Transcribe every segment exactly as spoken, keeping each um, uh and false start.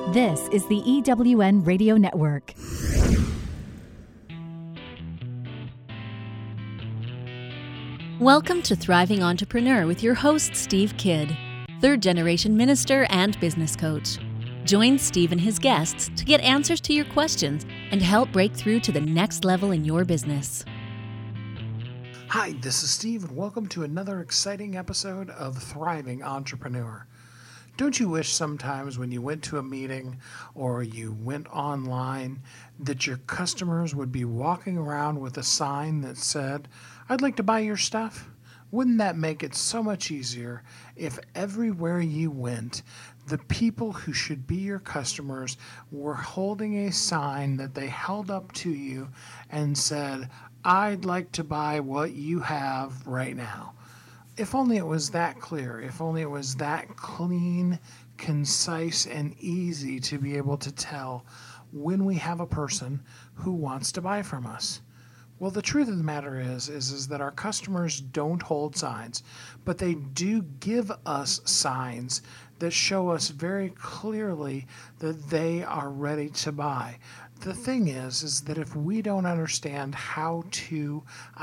This is the E W N Radio Network. Welcome to Thriving Entrepreneur with your host, Steve Kidd, third-generation minister and business coach. Join Steve and his guests to get answers to your questions and help break through to the next level in your business. Hi, this is Steve, and welcome to another exciting episode of Thriving Entrepreneur. Don't you wish sometimes when you went to a meeting or you went online that your customers would be walking around with a sign that said, "I'd like to buy your stuff"? Wouldn't that make it so much easier if everywhere you went, the people who should be your customers were holding a sign that they held up to you and said, "I'd like to buy what you have right now"? If only it was that clear, if only it was that clean, concise, and easy to be able to tell when we have a person who wants to buy from us. Well, the truth of the matter is, is, is that our customers don't hold signs, but they do give us signs that show us very clearly that they are ready to buy. The thing is, is that if we don't understand how to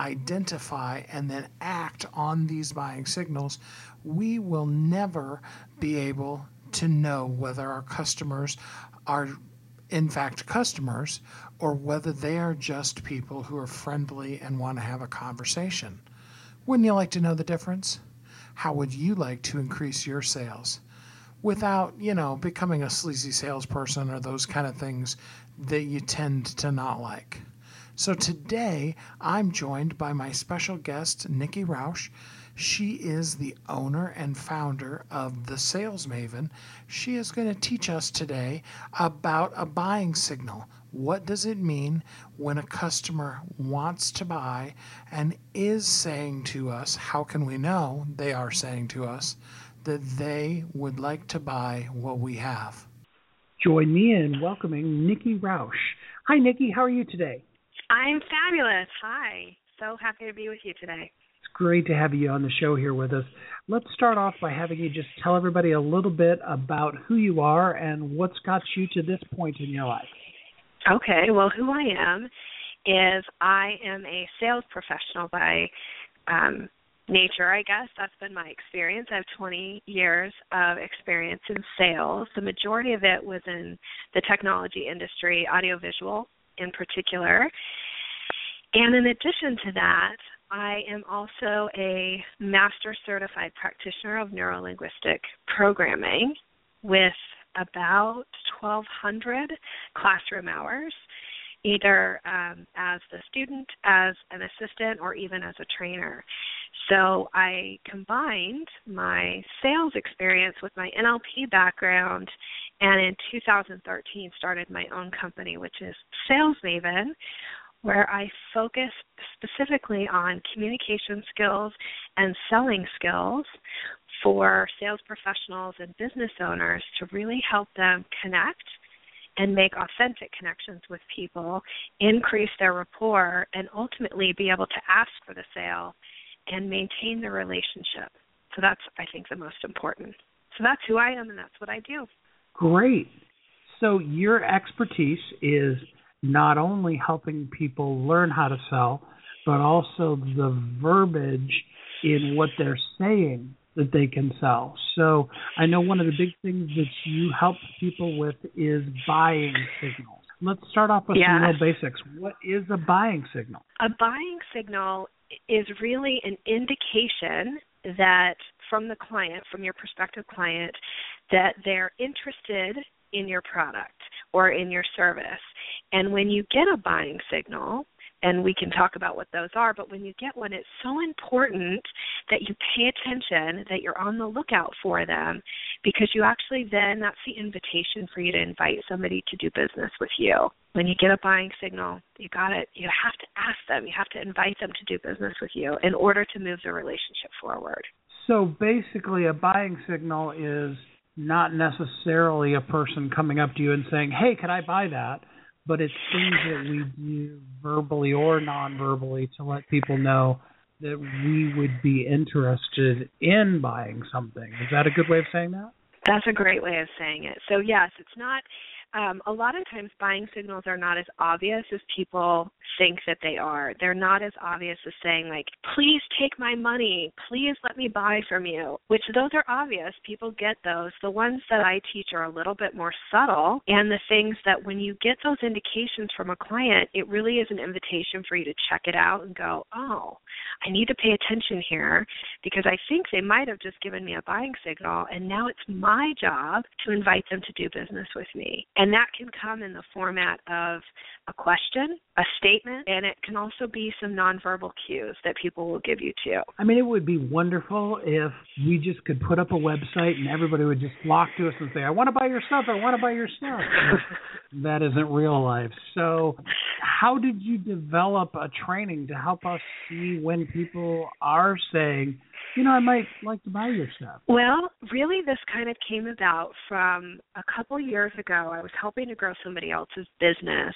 identify and then act on these buying signals, we will never be able to know whether our customers are in fact customers or whether they are just people who are friendly and want to have a conversation. Wouldn't you like to know the difference? How would you like to increase your sales without, you know, becoming a sleazy salesperson or those kind of things that you tend to not like? So today I'm joined by my special guest, Nikki Rausch. She is the owner and founder of The Sales Maven. She is going to teach us today about a buying signal. What does it mean when a customer wants to buy and is saying to us, how can we know they are saying to us that they would like to buy what we have? Join me in welcoming Nikki Rausch. Hi, Nikki. How are you today? I'm fabulous. Hi. So happy to be with you today. It's great to have you on the show here with us. Let's start off by having you just tell everybody a little bit about who you are and what's got you to this point in your life. Okay. Well, who I am is I am a sales professional by um, nature, I guess. That's been my experience. I have twenty years of experience in sales. The majority of it was in the technology industry, audiovisual in particular. And in addition to that, I am also a master certified practitioner of neuro-linguistic programming with about twelve hundred classroom hours, either um, as the student, as an assistant, or even as a trainer. So I combined my sales experience with my N L P background, and in two thousand thirteen started my own company, which is Sales Maven, where I focus specifically on communication skills and selling skills for sales professionals and business owners to really help them connect and make authentic connections with people, increase their rapport, and ultimately be able to ask for the sale and maintain the relationship. So that's, I think, the most important. So that's who I am, and that's what I do. Great. So your expertise is not only helping people learn how to sell, but also the verbiage in what they're saying that they can sell. So I know one of the big things that you help people with is buying signals. Let's start off with yeah. some real basics. What is a buying signal? A buying signal is really an indication that from the client, from your prospective client, that they're interested in your product or in your service. And when you get a buying signal, and we can talk about what those are, but when you get one, it's so important that you pay attention, that you're on the lookout for them, because you actually then, that's the invitation for you to invite somebody to do business with you. When you get a buying signal, you got it. You have to ask them. You have to invite them to do business with you in order to move the relationship forward. So basically a buying signal is not necessarily a person coming up to you and saying, "Hey, can I buy that?" But it's things that we do verbally or non-verbally to let people know that we would be interested in buying something. Is that a good way of saying that? That's a great way of saying it. So yes, it's not, um, a lot of times buying signals are not as obvious as people think that they are. They're not as obvious as saying like, please take my money, please let me buy from you, which those are obvious. People get those. The ones that I teach are a little bit more subtle, and the things that when you get those indications from a client, it really is an invitation for you to check it out and go, oh, I need to pay attention here because I think they might have just given me a buying signal, and now it's my job to invite them to do business with me. And that can come in the format of a question, a statement, and it can also be some nonverbal cues that people will give you too. I mean, it would be wonderful if we just could put up a website and everybody would just flock to us and say, I want to buy your stuff, I want to buy your stuff. That isn't real life. So how did you develop a training to help us see when people are saying, you know, I might like to buy your stuff? Well, really this kind of came about from a couple years ago. I was helping to grow somebody else's business.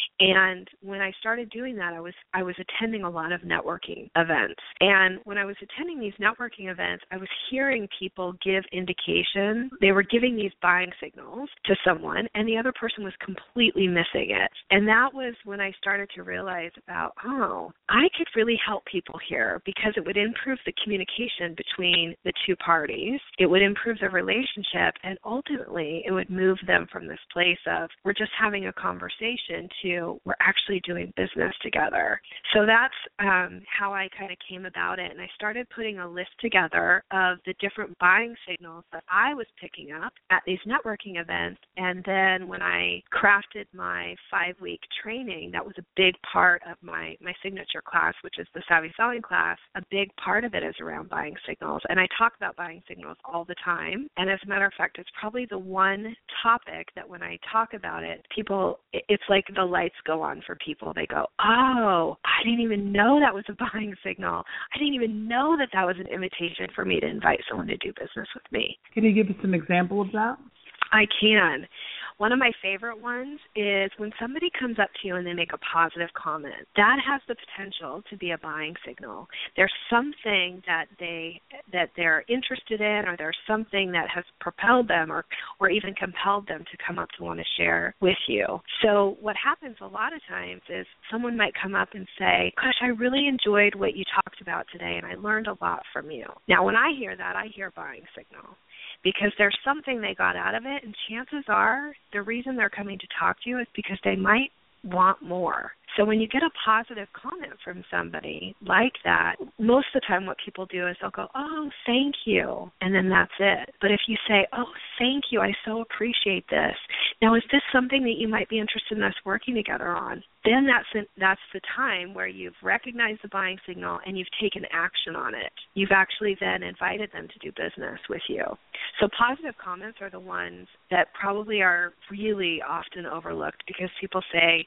And when I started doing that, I was I was attending a lot of networking events. And when I was attending these networking events, I was hearing people give indication. They were giving these buying signals to someone, and the other person was completely missing it. And that was when I started to realize about, oh, I could really help people here because it would improve the communication between the two parties. It would improve the relationship, and ultimately it would move them from this place of we're just having a conversation to we're actually doing business together. So that's um, how I kind of came about it. And I started putting a list together of the different buying signals that I was picking up at these networking events. And then when I crafted my five-week training, that was a big part of my, my signature class, which is the Savvy Selling class. A big part of it is around buying signals. And I talk about buying signals all the time. And as a matter of fact, it's probably the one topic that when I talk about it, people, it's like the lights go on for people. They go, oh, I didn't even know that was a buying signal. I didn't even know that that was an invitation for me to invite someone to do business with me. Can you give us an example of that? I can. One of my favorite ones is when somebody comes up to you and they make a positive comment. That has the potential to be a buying signal. There's something that they that they're interested in, or there's something that has propelled them or, or even compelled them to come up to want to share with you. So what happens a lot of times is someone might come up and say, gosh, I really enjoyed what you talked about today, and I learned a lot from you. Now, when I hear that, I hear buying signal, because there's something they got out of it, and chances are the reason they're coming to talk to you is because they might want more. So when you get a positive comment from somebody like that, most of the time what people do is they'll go, oh, thank you, and then that's it. But if you say, oh, thank you, I so appreciate this. Now, is this something that you might be interested in us working together on? Then that's that's the time where you've recognized the buying signal and you've taken action on it. You've actually then invited them to do business with you. So positive comments are the ones that probably are really often overlooked because people say,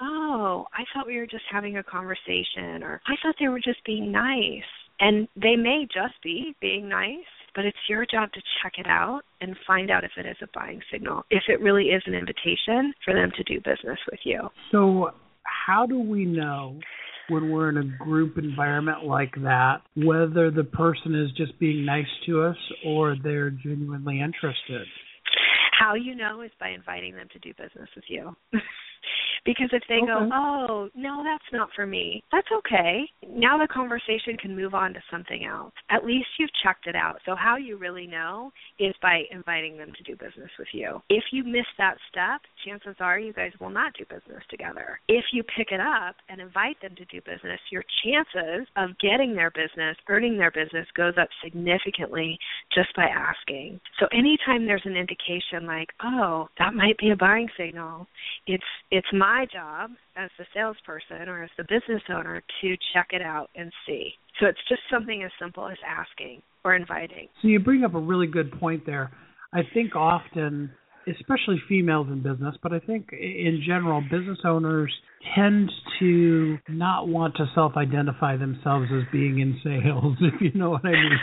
oh, I thought we were just having a conversation, or I thought they were just being nice. And they may just be being nice, but it's your job to check it out and find out if it is a buying signal, if it really is an invitation for them to do business with you. So how do we know when we're in a group environment like that, whether the person is just being nice to us or they're genuinely interested? How you know is by inviting them to do business with you. Because if they okay. go, oh, no, that's not for me, that's okay. Now the conversation can move on to something else. At least you've checked it out. So how you really know is by inviting them to do business with you. If you miss that step, chances are you guys will not do business together. If you pick it up and invite them to do business, your chances of getting their business, earning their business, goes up significantly just by asking. So anytime there's an indication like, oh, that might be a buying signal, it's it's my job as the salesperson or as the business owner to check it out and see. So it's just something as simple as asking or inviting. So you bring up a really good point there. I think often, especially females in business, but I think in general, business owners tend to not want to self-identify themselves as being in sales, if you know what I mean.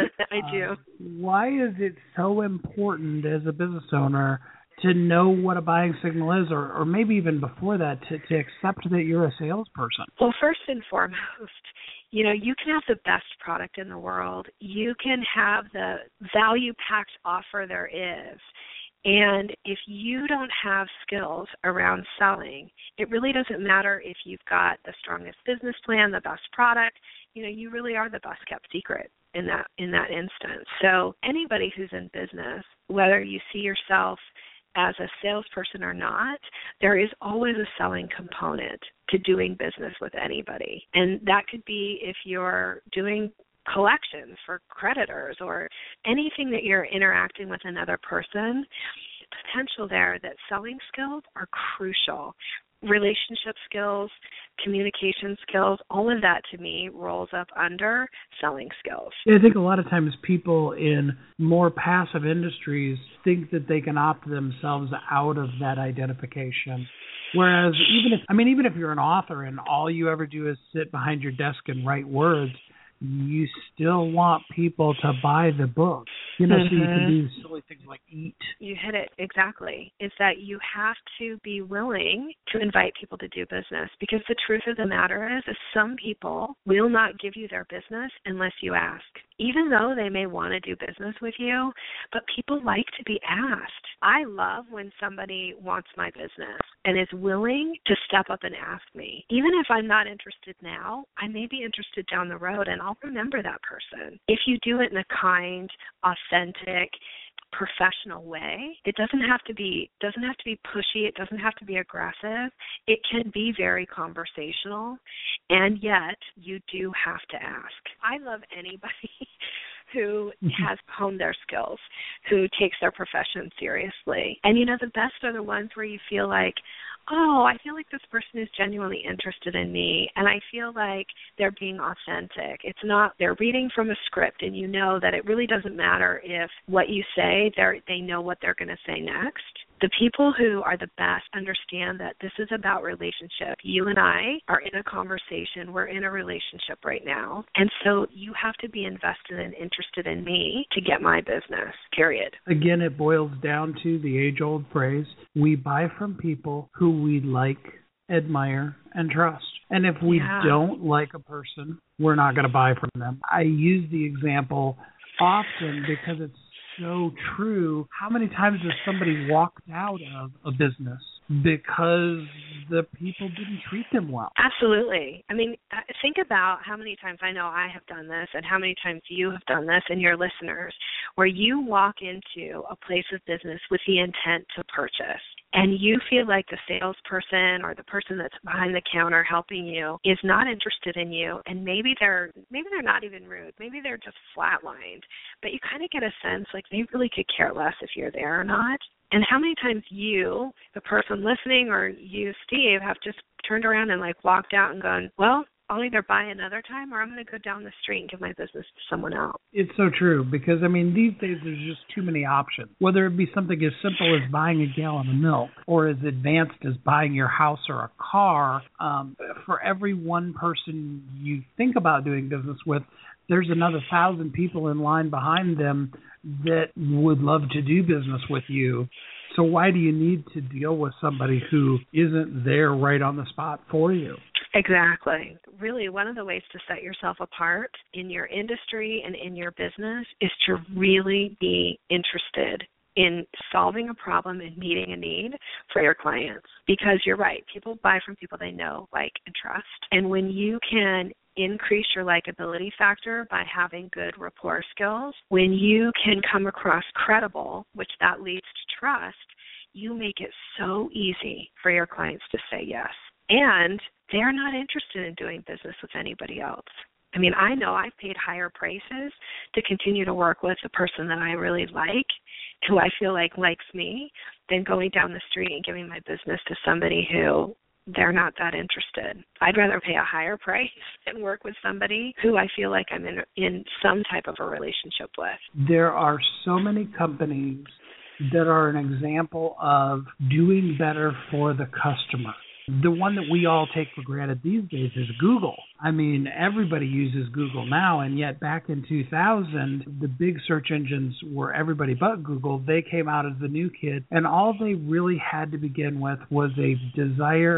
I do. Uh, why is it so important as a business owner to know what a buying signal is, or, or maybe even before that, to, to accept that you're a salesperson? Well, first and foremost, You know, you can have the best product in the world. You can have the value-packed offer there is. And if you don't have skills around selling, it really doesn't matter if you've got the strongest business plan, the best product. You know, you really are the best kept secret in that in that instance. So anybody who's in business, whether you see yourself as a salesperson or not, there is always a selling component to doing business with anybody. And that could be if you're doing collections for creditors or anything that you're interacting with another person, potential there that selling skills are crucial. Relationship skills, communication skills, all of that to me rolls up under selling skills. Yeah, I think a lot of times people in more passive industries think that they can opt themselves out of that identification. Whereas even if, I mean, even if you're an author and all you ever do is sit behind your desk and write words, you still want people to buy the book. You know, mm-hmm. so you can do silly things like eat. You hit it exactly. It's that you have to be willing to invite people to do business, because the truth of the matter is, is some people will not give you their business unless you ask, even though they may want to do business with you, but people like to be asked. I love when somebody wants my business and is willing to step up and ask me. Even if I'm not interested now, I may be interested down the road, and I'll remember that person. If you do it in a kind, authentic, professional way, it doesn't have to be doesn't have to be pushy, it doesn't have to be aggressive. It can be very conversational, and yet you do have to ask. I love anybody who has honed their skills, who takes their profession seriously. And you know, the best are the ones where you feel like, oh, I feel like this person is genuinely interested in me, and I feel like they're being authentic. It's not, they're reading from a script, and you know that it really doesn't matter if what you say, they they know what they're going to say next. The people who are the best understand that this is about relationship. You and I are in a conversation. We're in a relationship right now. And so you have to be invested and interested in me to get my business, period. Again, it boils down to the age-old phrase, we buy from people who we like, admire, and trust. And if we yeah. don't like a person, we're not going to buy from them. I use the example often because it's so true. How many times has somebody walked out of a business because the people didn't treat them well? Absolutely. I mean, think about how many times, I know I have done this, and how many times you have done this, and your listeners, where you walk into a place of business with the intent to purchase, and you feel like the salesperson or the person that's behind the counter helping you is not interested in you, and maybe they're maybe they're not even rude, maybe they're just flatlined, but you kind of get a sense like they really could care less if you're there or not. And how many times you, the person listening, or you, Steve, have just turned around and like walked out and gone, well, I'll either buy another time or I'm going to go down the street and give my business to someone else. It's so true, because, I mean, these days there's just too many options. Whether it be something as simple as buying a gallon of milk or as advanced as buying your house or a car, um, for every one person you think about doing business with, there's another thousand people in line behind them that would love to do business with you. So why do you need to deal with somebody who isn't there right on the spot for you? Exactly. Really, one of the ways to set yourself apart in your industry and in your business is to really be interested in solving a problem and meeting a need for your clients. Because you're right, people buy from people they know, like, and trust. And when you can increase your likability factor by having good rapport skills, when you can come across credible, which that leads to trust, you make it so easy for your clients to say yes. And they're not interested in doing business with anybody else. I mean, I know I've paid higher prices to continue to work with the person that I really like, who I feel like likes me, than going down the street and giving my business to somebody who they're not that interested. I'd rather pay a higher price and work with somebody who I feel like I'm in, in some type of a relationship with. There are so many companies that are an example of doing better for the customer. The one that we all take for granted these days is Google. I mean, everybody uses Google now, and yet back in two thousand, the big search engines were everybody but Google. They came out as the new kid, and all they really had to begin with was a desire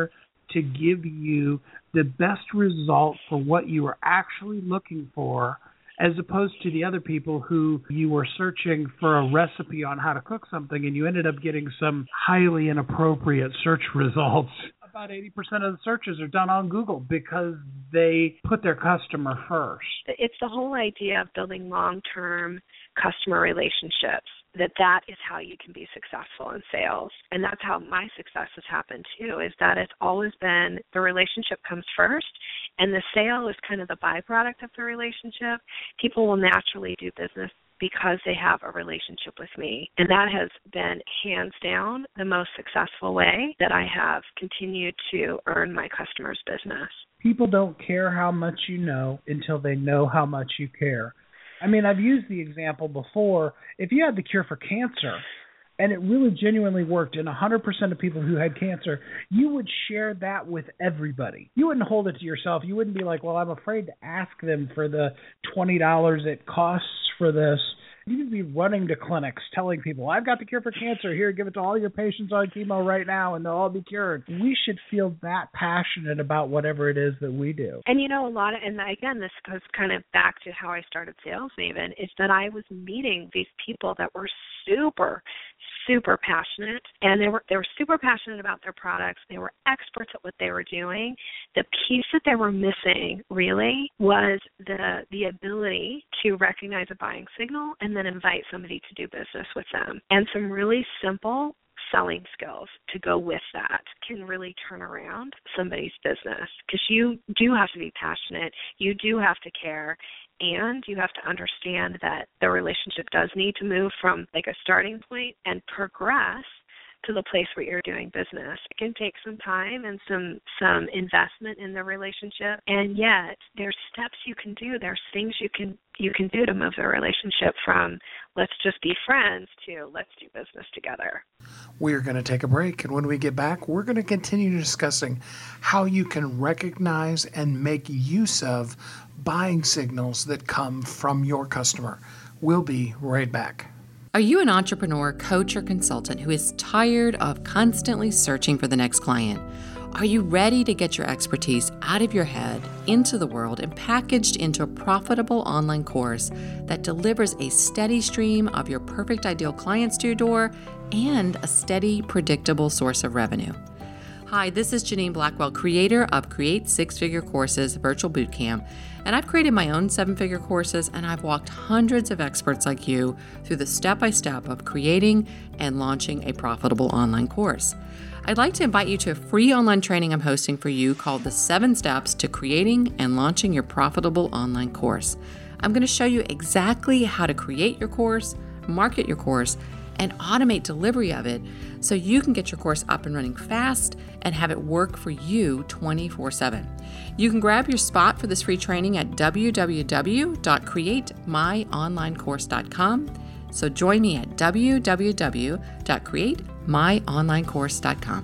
to give you the best result for what you are actually looking for, as opposed to the other people who you were searching for a recipe on how to cook something and you ended up getting some highly inappropriate search results. About eighty percent of the searches are done on Google because they put their customer first. It's the whole idea of building long-term customer relationships, that that is how you can be successful in sales. And that's how my success has happened too, is that it's always been the relationship comes first and the sale is kind of the byproduct of the relationship. People will naturally do business because they have a relationship with me. And that has been hands down the most successful way that I have continued to earn my customers' business. People don't care how much you know until they know how much you care. I mean, I've used the example before. If you had the cure for cancer and it really genuinely worked in one hundred percent of people who had cancer, you would share that with everybody. You wouldn't hold it to yourself. You wouldn't be like, well, I'm afraid to ask them for the twenty dollars it costs for this. You'd be running to clinics telling people, I've got the cure for cancer. Here, give it to all your patients on chemo right now, and they'll all be cured. We should feel that passionate about whatever it is that we do. And, you know, a lot of, and again, this goes kind of back to how I started Sales Maven, is that I was meeting these people that were super, super passionate, and they were they were super passionate about their products. They were experts at what they were doing. The piece that they were missing, really, was the the ability to recognize a buying signal and then invite somebody to do business with them. And some really simple selling skills to go with that can really turn around somebody's business, because you do have to be passionate, you do have to care, and you have to understand that the relationship does need to move from like a starting point and progress to the place where you're doing business. It can take some time and some some investment in the relationship, and yet there's steps you can do. There's things you can you can do to move the relationship from let's just be friends to let's do business together. We're going to take a break, and when we get back, we're going to continue discussing how you can recognize and make use of buying signals that come from your customer. We'll be right back. Are you an entrepreneur, coach, or consultant who is tired of constantly searching for the next client? Are you ready to get your expertise out of your head, into the world, and packaged into a profitable online course that delivers a steady stream of your perfect ideal clients to your door and a steady, predictable source of revenue? Hi, this is Janine Blackwell, creator of Create Six-Figure Courses Virtual Bootcamp, and I've created my own seven-figure courses, and I've walked hundreds of experts like you through the step-by-step of creating and launching a profitable online course. I'd like to invite you to a free online training I'm hosting for you called The Seven Steps to Creating and Launching Your Profitable Online Course. I'm going to show you exactly how to create your course, market your course, and automate delivery of it so you can get your course up and running fast and have it work for you twenty-four seven. You can grab your spot for this free training at w w w dot create my online course dot com. So join me at w w w dot create my online course dot com.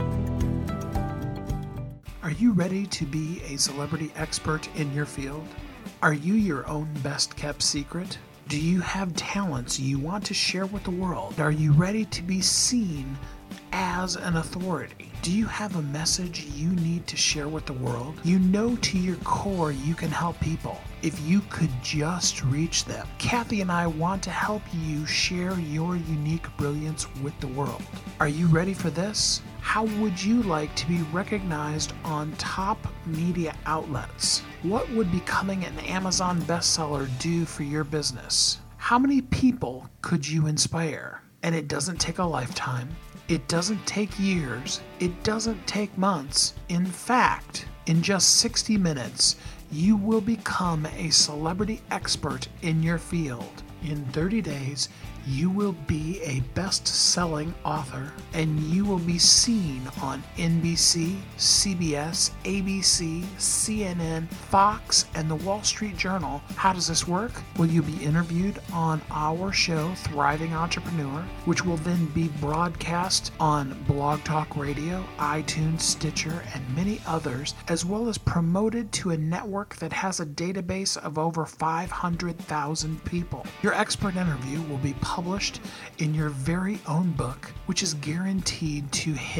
Are you ready to be a celebrity expert in your field? Are you your own best-kept secret? Do you have talents you want to share with the world? Are you ready to be seen as an authority? Do you have a message you need to share with the world? You know to your core you can help people if you could just reach them. Kathy and I want to help you share your unique brilliance with the world. Are you ready for this? How would you like to be recognized on top media outlets? What would becoming an Amazon bestseller do for your business? How many people could you inspire? And it doesn't take a lifetime. It doesn't take years. It doesn't take months. In fact, in just sixty minutes, you will become a celebrity expert in your field. In thirty days, you will be a best-selling author, and you will be seen on N B C, C B S, A B C, C N N, Fox, and the Wall Street Journal. How does this work? Well, you'll be interviewed on our show, Thriving Entrepreneur, which will then be broadcast on Blog Talk Radio, iTunes, Stitcher, and many others, as well as promoted to a network that has a database of over five hundred thousand people. Your expert interview will be published in your very own book, which is guaranteed to hit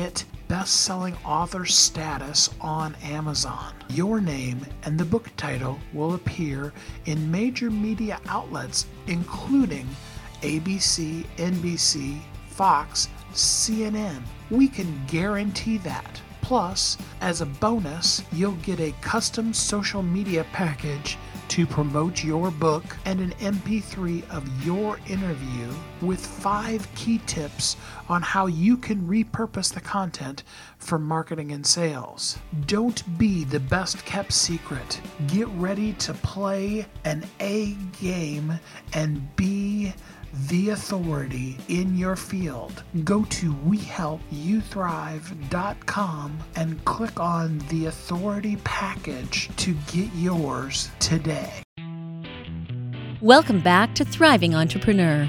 best-selling author status on Amazon. Your name and the book title will appear in major media outlets including A B C, N B C, Fox, C N N. We can guarantee that. Plus, as a bonus, you'll get a custom social media package to promote your book and an M P three of your interview with five key tips on how you can repurpose the content for marketing and sales. Don't be the best kept secret. Get ready to play an A game and be the authority in your field. Go to we help you thrive dot com and click on the authority package to get yours today. Welcome back to Thriving Entrepreneur.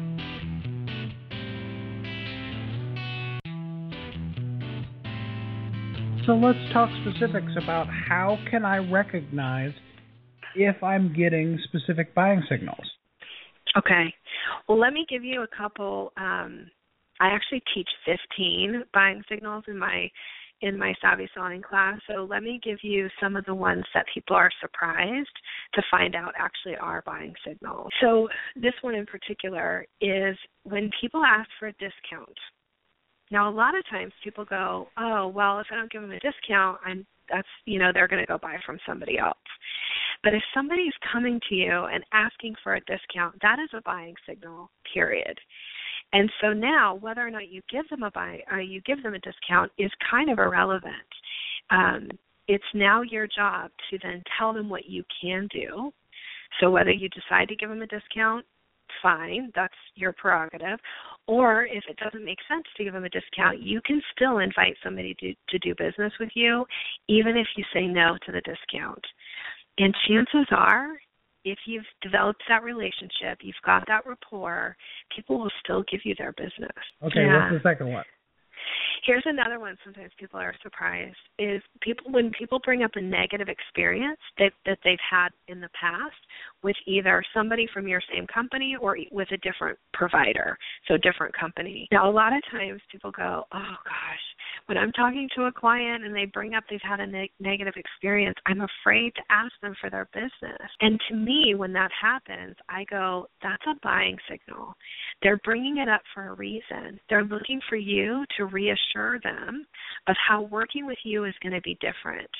So let's talk specifics about how can I recognize if I'm getting specific buying signals. Okay. Well, let me give you a couple. Um, I actually teach fifteen buying signals in my in my Savvy Selling class. So let me give you some of the ones that people are surprised to find out actually are buying signals. So this one in particular is when people ask for a discount. Now, a lot of times people go, oh, well, if I don't give them a discount, I'm that's, you know, they're going to go buy from somebody else. But if somebody's coming to you and asking for a discount, that is a buying signal, period. And so now, whether or not you give them a buy, or you give them a discount is kind of irrelevant. Um, it's now your job to then tell them what you can do. So whether you decide to give them a discount, fine, that's your prerogative. Or if it doesn't make sense to give them a discount, you can still invite somebody to, to do business with you, even if you say no to the discount. And chances are, if you've developed that relationship, you've got that rapport, people will still give you their business. Okay, yeah. What's the second one? Here's another one sometimes people are surprised, is people when people bring up a negative experience that, that they've had in the past with either somebody from your same company or with a different provider, so different company. Now, a lot of times people go, oh, gosh, when I'm talking to a client and they bring up they've had a ne- negative experience, I'm afraid to ask them for their business. And to me, when that happens, I go, that's a buying signal. They're bringing it up for a reason. They're looking for you to reassure them of how working with you is going to be different.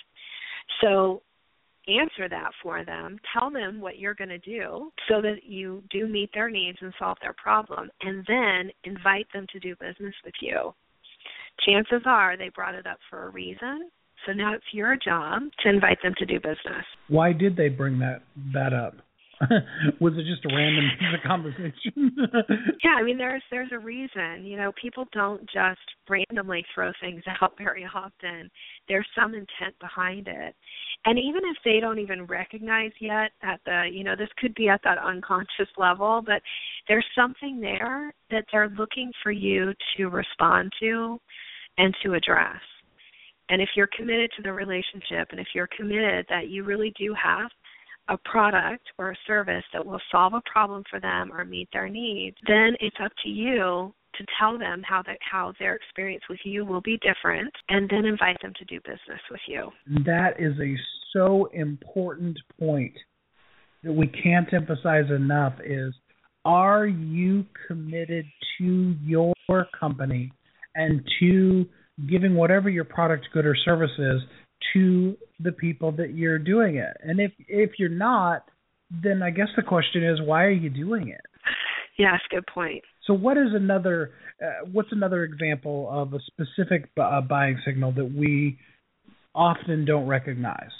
So answer that for them. Tell them what you're going to do so that you do meet their needs and solve their problem, and then invite them to do business with you. Chances are they brought it up for a reason, so now it's your job to invite them to do business. Why did they bring that, that up? Was it just a random piece of conversation? Yeah, I mean, there's there's a reason. You know, people don't just randomly throw things out very often. There's some intent behind it. And even if they don't even recognize yet at the, you know, this could be at that unconscious level, but there's something there that they're looking for you to respond to and to address. And if you're committed to the relationship and if you're committed that you really do have a product or a service that will solve a problem for them or meet their needs, then it's up to you to tell them how that how their experience with you will be different, and then invite them to do business with you. That is a so important point that we can't emphasize enough is, are you committed to your company and to giving whatever your product, good, or service is to the people that you're doing it? And if if you're not, then I guess the question is, why are you doing it? Yes, good point. So what is another, uh, what's another example of a specific bu- uh, buying signal that we often don't recognize?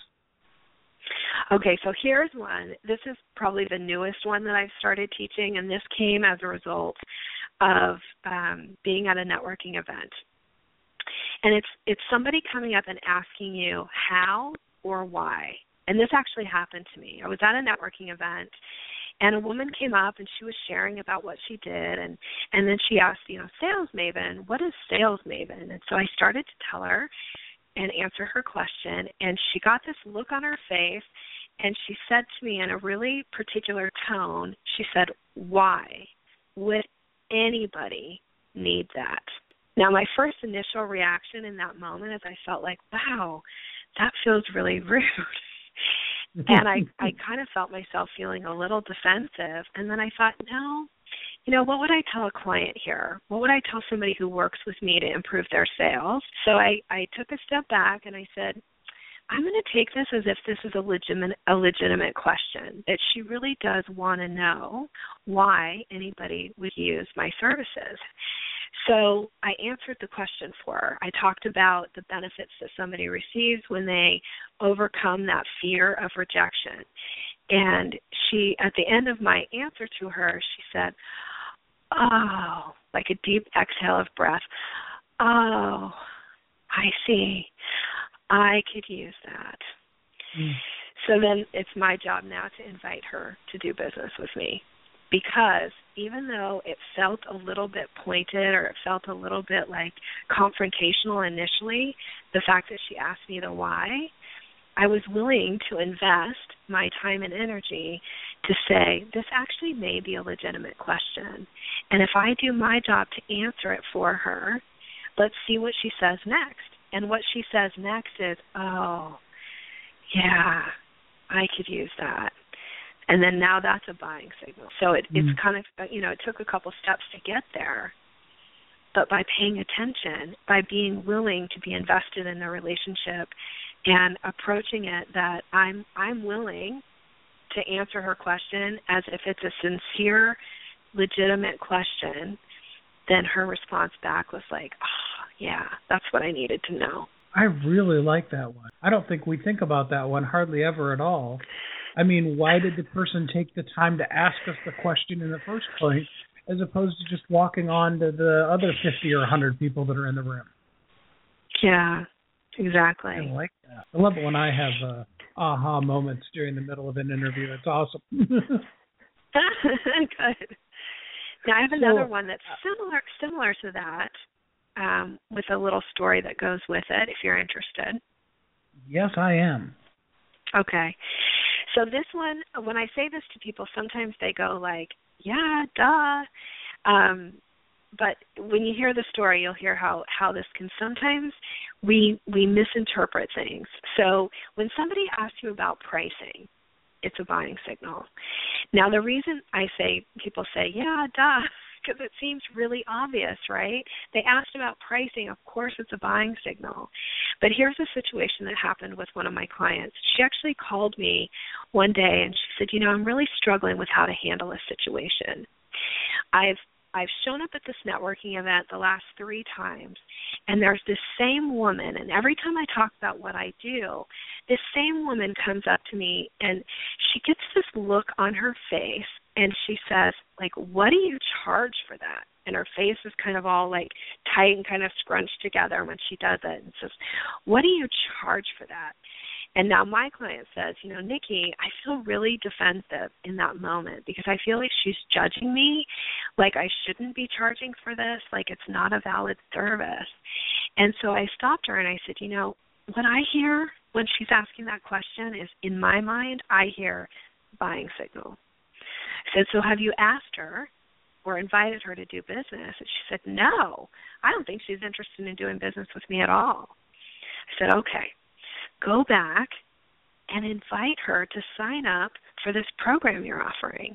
Okay, so here's one. This is probably the newest one that I've started teaching, and this came as a result of um, being at a networking event. And it's it's somebody coming up and asking you how or why. And this actually happened to me. I was at a networking event, and a woman came up, and she was sharing about what she did. And, and then she asked, you know, Sales Maven, what is Sales Maven? And so I started to tell her and answer her question, and she got this look on her face, and she said to me in a really particular tone, she said, why would anybody need that? Now, my first initial reaction in that moment is I felt like, wow, that feels really rude. And I, I kind of felt myself feeling a little defensive. And then I thought, no, you know, what would I tell a client here? What would I tell somebody who works with me to improve their sales? So I, I took a step back and I said, I'm going to take this as if this is a legitimate, a legitimate question, that she really does want to know why anybody would use my services. So I answered the question for her. I talked about the benefits that somebody receives when they overcome that fear of rejection. And she, at the end of my answer to her, she said, oh, like a deep exhale of breath. Oh, I see. I could use that. Mm. So then it's my job now to invite her to do business with me. Because even though it felt a little bit pointed or it felt a little bit like confrontational initially, the fact that she asked me the why, I was willing to invest my time and energy to say, this actually may be a legitimate question. And if I do my job to answer it for her, let's see what she says next. And what she says next is, oh, yeah, I could use that. And then now that's a buying signal. So it, mm. it's kind of, you know, it took a couple steps to get there. But by paying attention, by being willing to be invested in the relationship and approaching it that I'm I'm willing to answer her question as if it's a sincere, legitimate question, then her response back was like, oh, yeah, that's what I needed to know. I really like that one. I don't think we think about that one hardly ever at all. I mean, why did the person take the time to ask us the question in the first place as opposed to just walking on to the other fifty or one hundred people that are in the room? Yeah, exactly. I like that. I love it when I have uh, aha moments during the middle of an interview. It's awesome. Good. Now, I have another so, one that's similar similar to that, um, with a little story that goes with it, if you're interested. Yes, I am. Okay. So this one, when I say this to people, sometimes they go like, yeah, duh. Um, but when you hear the story, you'll hear how, how this can sometimes we we misinterpret things. So when somebody asks you about pricing, it's a buying signal. Now, the reason I say, people say, yeah, duh, because it seems really obvious, right? They asked about pricing. Of course, it's a buying signal. But here's a situation that happened with one of my clients. She actually called me one day and she said, you know, I'm really struggling with how to handle a situation. I've I've shown up at this networking event the last three times, and there's this same woman, and every time I talk about what I do, this same woman comes up to me, and she gets this look on her face, and she says, like, what do you charge for that? And her face is kind of all, like, tight and kind of scrunched together when she does it, and says, what do you charge for that? And now my client says, you know, Nikki, I feel really defensive in that moment because I feel like she's judging me, like I shouldn't be charging for this, like it's not a valid service. And so I stopped her and I said, you know, what I hear when she's asking that question is, in my mind, I hear buying signal. I said, so have you asked her or invited her to do business? And she said, no, I don't think she's interested in doing business with me at all. I said, okay. Go back and invite her to sign up for this program you're offering.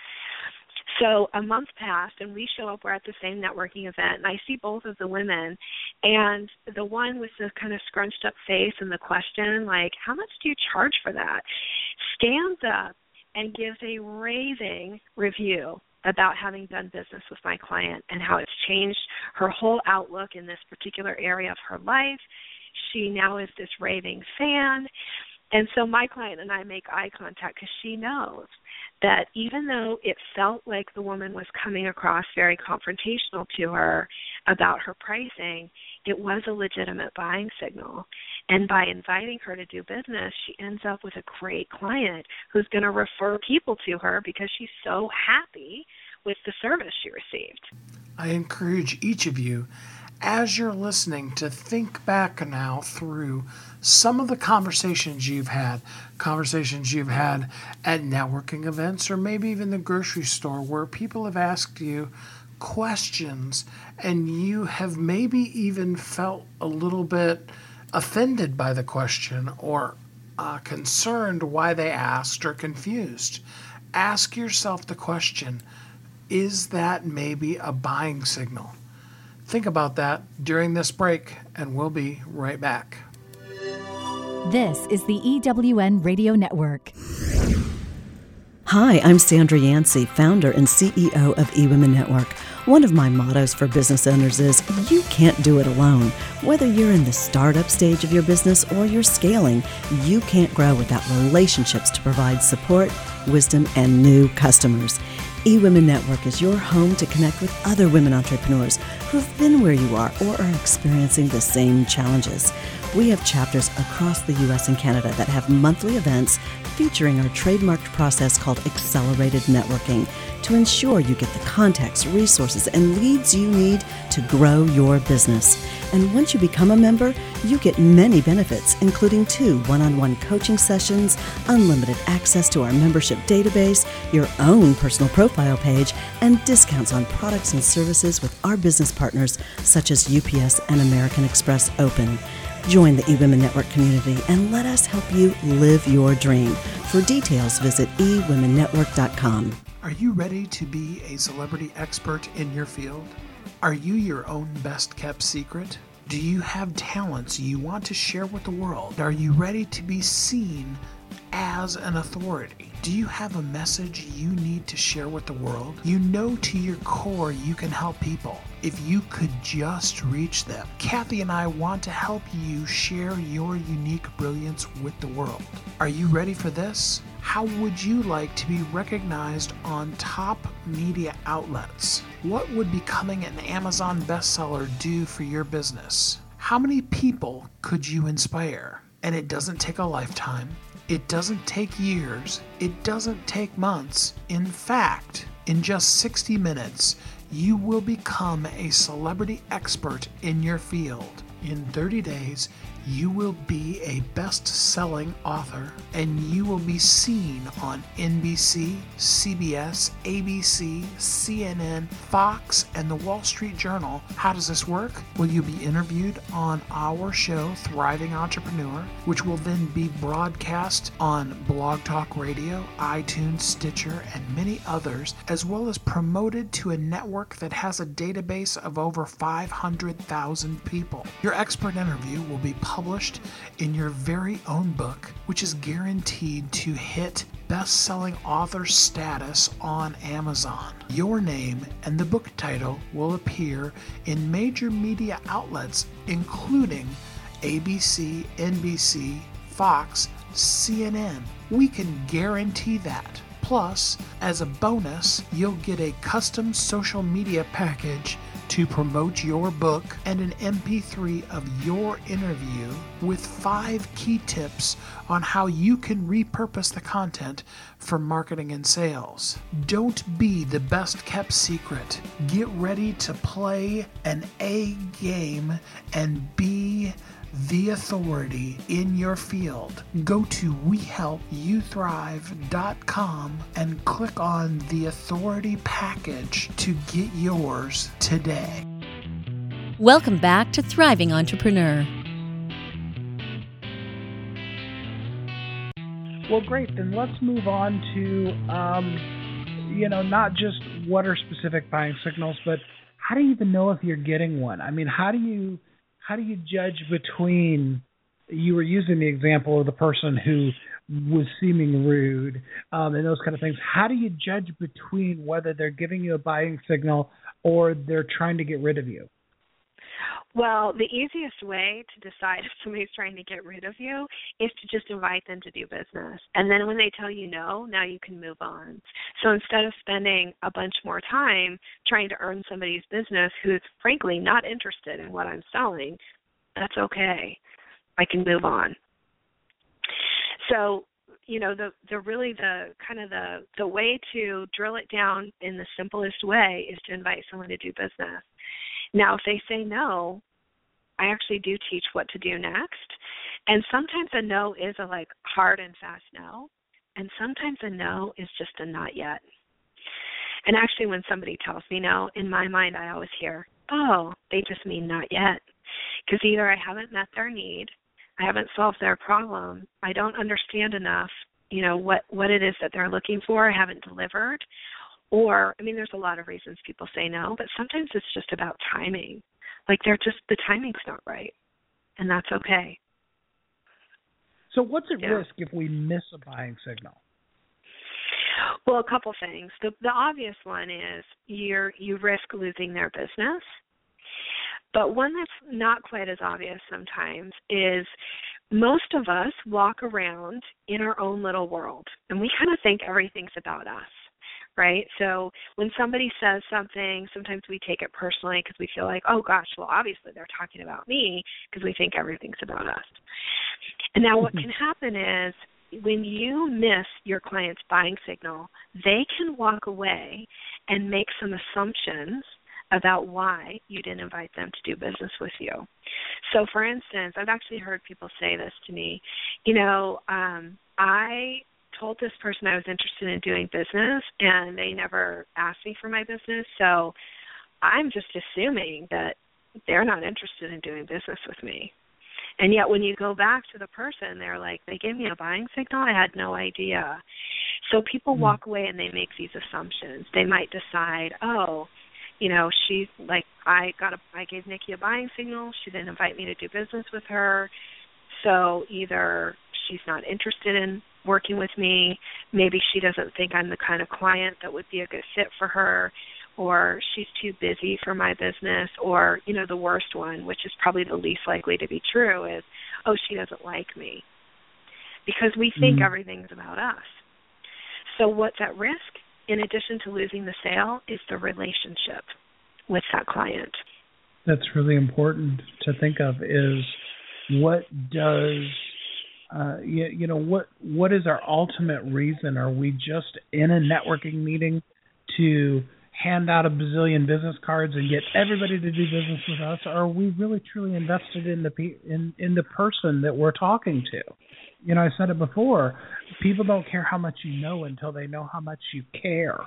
So a month passed, and we show up. We're at the same networking event, and I see both of the women. And the one with the kind of scrunched up face and the question, like, how much do you charge for that, stands up and gives a raving review about having done business with my client and how it's changed her whole outlook in this particular area of her life. She now is this raving fan. And so my client and I make eye contact because she knows that even though it felt like the woman was coming across very confrontational to her about her pricing, it was a legitimate buying signal. And by inviting her to do business, she ends up with a great client who's going to refer people to her because she's so happy with the service she received. I encourage each of you, as you're listening, to think back now through some of the conversations you've had, conversations you've had at networking events or maybe even the grocery store where people have asked you questions and you have maybe even felt a little bit offended by the question or uh, concerned why they asked or confused, ask yourself the question, is that maybe a buying signal? Think about that during this break, and we'll be right back. This is the E W N Radio Network. Hi, I'm Sandra Yancey, founder and C E O of eWomen Network. One of my mottos for business owners is, you can't do it alone. Whether you're in the startup stage of your business or you're scaling, you can't grow without relationships to provide support, wisdom, and new customers. eWomen Network is your home to connect with other women entrepreneurs who've been where you are or are experiencing the same challenges. We have chapters across the U S and Canada that have monthly events featuring our trademarked process called Accelerated Networking to ensure you get the contacts, resources, and leads you need to grow your business. And once you become a member, you get many benefits, including two one-on-one coaching sessions, unlimited access to our membership database, your own personal profile page, and discounts on products and services with our business partners such as U P S and American Express Open. Join the eWomen Network community and let us help you live your dream. For details, visit e women network dot com. Are you ready to be a celebrity expert in your field? Are you your own best-kept secret? Do you have talents you want to share with the world? Are you ready to be seen as an authority? Do you have a message you need to share with the world? You know to your core you can help people if you could just reach them. Kathy and I want to help you share your unique brilliance with the world. Are you ready for this? How would you like to be recognized on top media outlets? What would becoming an Amazon bestseller do for your business? How many people could you inspire? And it doesn't take a lifetime. It doesn't take years. It doesn't take months. In fact, in just sixty minutes, you will become a celebrity expert in your field. In thirty days, you will be a best-selling author, and you will be seen on N B C, C B S, A B C, C N N, Fox, and the Wall Street Journal. How does this work? Well, you'll be interviewed on our show, Thriving Entrepreneur, which will then be broadcast on Blog Talk Radio, iTunes, Stitcher, and many others, as well as promoted to a network that has a database of over five hundred thousand people. Your expert interview will be published published in your very own book, which is guaranteed to hit best-selling author status on Amazon. Your name and the book title will appear in major media outlets, including A B C, N B C, Fox, C N N. We can guarantee that. Plus, as a bonus, you'll get a custom social media package to promote your book and an M P three of your interview with five key tips on how you can repurpose the content for marketing and sales. Don't be the best kept secret. Get ready to play an A game and be the authority in your field. Go to we help you thrive dot com and click on the authority package to get yours today. Welcome back to Thriving Entrepreneur. Well, great. Then let's move on to, um, you know, not just what are specific buying signals, but how do you even know if you're getting one? I mean, how do you How do you judge between, you were using the example of the person who was seeming rude um, and those kind of things. How do you judge between whether they're giving you a buying signal or they're trying to get rid of you? Well, the easiest way to decide if somebody's trying to get rid of you is to just invite them to do business. And then when they tell you no, now you can move on. So instead of spending a bunch more time trying to earn somebody's business who's frankly not interested in what I'm selling, that's okay. I can move on. So, you know, the, the really the kind of the, the way to drill it down in the simplest way is to invite someone to do business. Now, if they say no, I actually do teach what to do next. And sometimes a no is a like hard and fast no. And sometimes a no is just a not yet. And actually, when somebody tells me no, in my mind, I always hear, oh, they just mean not yet. Because either I haven't met their need, I haven't solved their problem, I don't understand enough, you know, what, what it is that they're looking for, I haven't delivered. Or, I mean, there's a lot of reasons people say no, but sometimes it's just about timing. Like they're just, the timing's not right. And that's okay. So what's at yeah. risk if we miss a buying signal? Well, a couple things. The, the obvious one is you're, you risk losing their business. But one that's not quite as obvious sometimes is most of us walk around in our own little world, and we kind of think everything's about us, right? So when somebody says something, sometimes we take it personally because we feel like, oh, gosh, well, obviously they're talking about me because we think everything's about us. And now what can happen is when you miss your client's buying signal, they can walk away and make some assumptions about why you didn't invite them to do business with you. So, for instance, I've actually heard people say this to me, you know, um, I told this person I was interested in doing business, and they never asked me for my business, so I'm just assuming that they're not interested in doing business with me. And yet when you go back to the person, they're like, they gave me a buying signal, I had no idea. So people mm-hmm. walk away and they make these assumptions. They might decide, oh, you know, she's like, I got a, I gave Nikki a buying signal. She didn't invite me to do business with her. So either she's not interested in working with me, maybe she doesn't think I'm the kind of client that would be a good fit for her, or she's too busy for my business, or, you know, the worst one, which is probably the least likely to be true, is, oh, she doesn't like me. Because we think mm-hmm. everything's about us. So what's at risk? In addition to losing the sale, is the relationship with that client. That's really important to think of is what does, uh, you, you know, what what is our ultimate reason? Are we just in a networking meeting to hand out a bazillion business cards and get everybody to do business with us? Or are we really truly invested in the pe- in, in the person that we're talking to? You know, I said it before, people don't care how much you know until they know how much you care.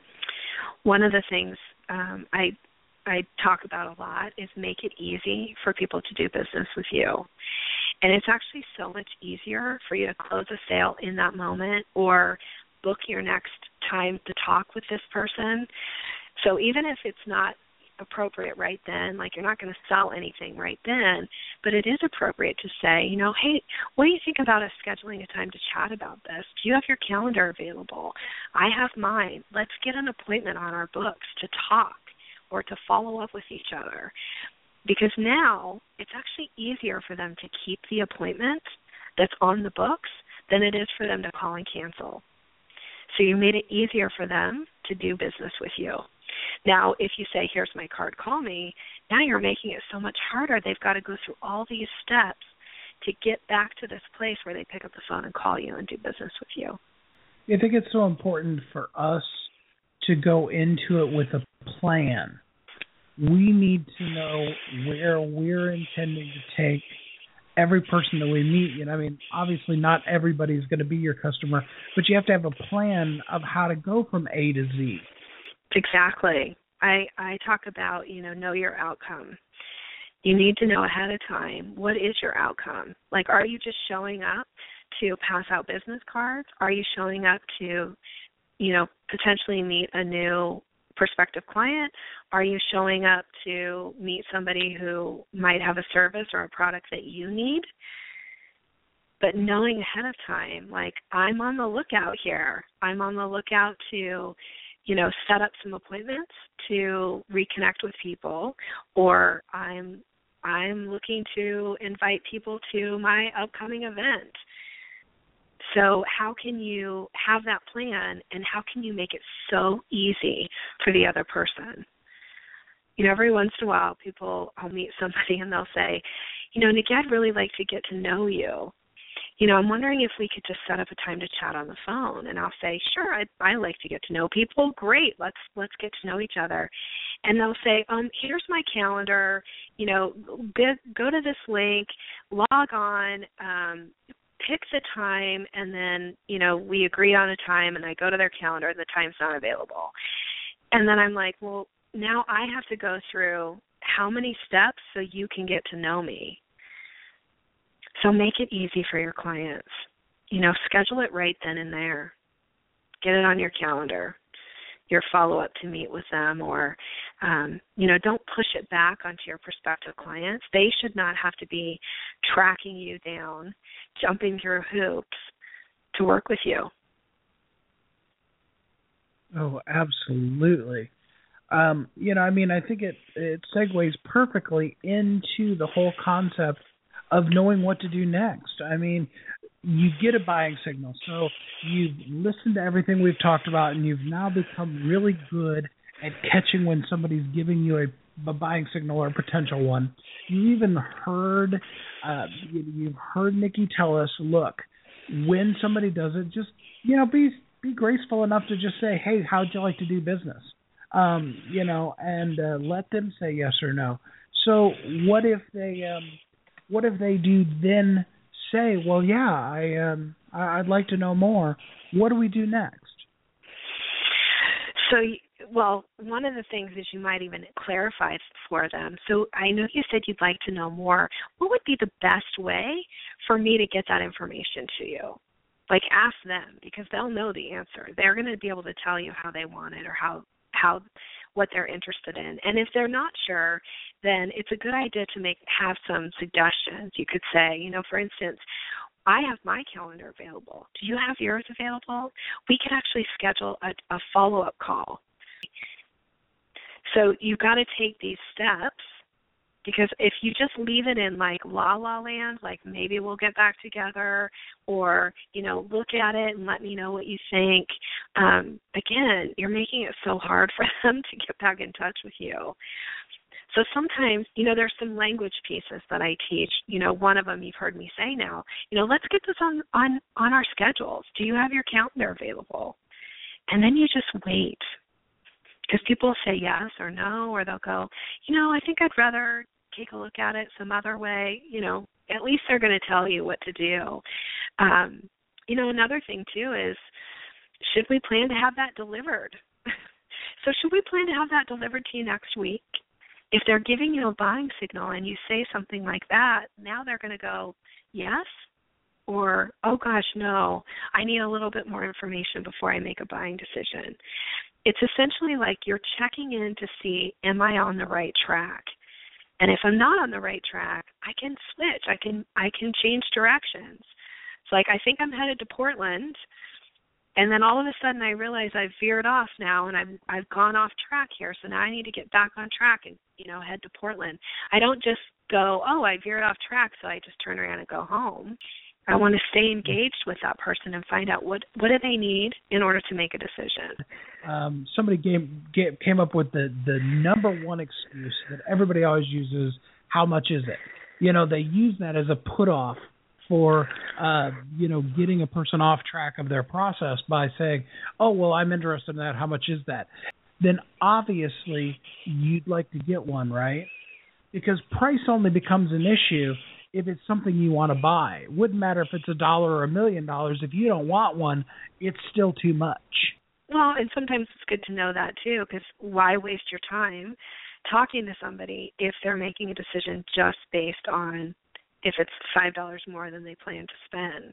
One of the things um, I I talk about a lot is make it easy for people to do business with you. And it's actually so much easier for you to close a sale in that moment or book your next time to talk with this person. So even if it's not appropriate right then, like you're not going to sell anything right then, but it is appropriate to say, you know, hey, what do you think about us scheduling a time to chat about this? Do you have your calendar available? I have mine. Let's get an appointment on our books to talk or to follow up with each other. Because now it's actually easier for them to keep the appointment that's on the books than it is for them to call and cancel. So you made it easier for them to do business with you. Now, if you say, here's my card, call me, now you're making it so much harder. They've got to go through all these steps to get back to this place where they pick up the phone and call you and do business with you. I think it's so important for us to go into it with a plan. We need to know where we're intending to take every person that we meet. You know, I mean, obviously not everybody's going to be your customer, but you have to have a plan of how to go from A to Z. Exactly. I, I talk about, you know, know your outcome. You need to know ahead of time, what is your outcome? Like, are you just showing up to pass out business cards? Are you showing up to, you know, potentially meet a new prospective client? Are you showing up to meet somebody who might have a service or a product that you need? But knowing ahead of time, like, I'm on the lookout here. I'm on the lookout to, you know, set up some appointments to reconnect with people, or I'm I'm looking to invite people to my upcoming event. So how can you have that plan, and how can you make it so easy for the other person? You know, every once in a while, people, I'll meet somebody and they'll say, you know, Nikki, I'd really like to get to know you. You know, I'm wondering if we could just set up a time to chat on the phone. And I'll say, sure, I I like to get to know people. Great, let's let's get to know each other. And they'll say, um, here's my calendar. You know, go, go to this link, log on, um, pick the time, and then, you know, we agree on a time, and I go to their calendar, and the time's not available. And then I'm like, well, now I have to go through how many steps so you can get to know me. So make it easy for your clients. You know, schedule it right then and there. Get it on your calendar, your follow-up to meet with them, or, um, you know, don't push it back onto your prospective clients. They should not have to be tracking you down, jumping through hoops to work with you. Oh, absolutely. Um, you know, I mean, I think it, it segues perfectly into the whole concept of knowing what to do next. I mean, you get a buying signal. So you've listened to everything we've talked about, and you've now become really good at catching when somebody's giving you a, a buying signal or a potential one. You even heard, uh, you, you've heard Nikki tell us, look, when somebody does it, just, you know, be be graceful enough to just say, hey, how'd you like to do business? Um, you know, and uh, let them say yes or no. So what if they, um, what if they do then say, well, yeah, I, um, I'd like to know more. What do we do next? So, well, one of the things is you might even clarify for them. So I know you said you'd like to know more. What would be the best way for me to get that information to you? Like, ask them, because they'll know the answer. They're going to be able to tell you how they want it or how, how what they're interested in. And if they're not sure, then it's a good idea to make have some suggestions. You could say, you know, for instance, I have my calendar available. Do you have yours available? We could actually schedule a, a follow-up call. So you've got to take these steps, because if you just leave it in like la la land, like maybe we'll get back together, or, you know, look at it and let me know what you think, um, again, you're making it so hard for them to get back in touch with you. So sometimes, you know, there's some language pieces that I teach. You know, one of them you've heard me say now, you know, let's get this on, on, on our schedules. Do you have your calendar available? And then you just wait. Because people say yes or no, or they'll go, you know, I think I'd rather take a look at it some other way. You know, at least they're going to tell you what to do. Um, you know, another thing, too, is should we plan to have that delivered? So should we plan to have that delivered to you next week? If they're giving you a buying signal and you say something like that, now they're going to go, yes, or, oh, gosh, no, I need a little bit more information before I make a buying decision. It's essentially like you're checking in to see, am I on the right track? And if I'm not on the right track, I can switch. I can I can change directions. It's like, I think I'm headed to Portland, and then all of a sudden I realize I've veered off now, and I've I've gone off track here. So now I need to get back on track and, you know, head to Portland. I don't just go, oh, I veered off track, so I just turn around and go home. I want to stay engaged with that person and find out what, what do they need in order to make a decision. Um, somebody came, came up with the, the number one excuse that everybody always uses, how much is it? You know, they use that as a put-off for, uh, you know, getting a person off track of their process by saying, oh, well, I'm interested in that. How much is that? Then obviously you'd like to get one, right? Because price only becomes an issue if it's something you want to buy. It wouldn't matter if it's a dollar or a million dollars. If you don't want one, it's still too much. Well, and sometimes it's good to know that too, because why waste your time talking to somebody if they're making a decision just based on if it's five dollars more than they plan to spend?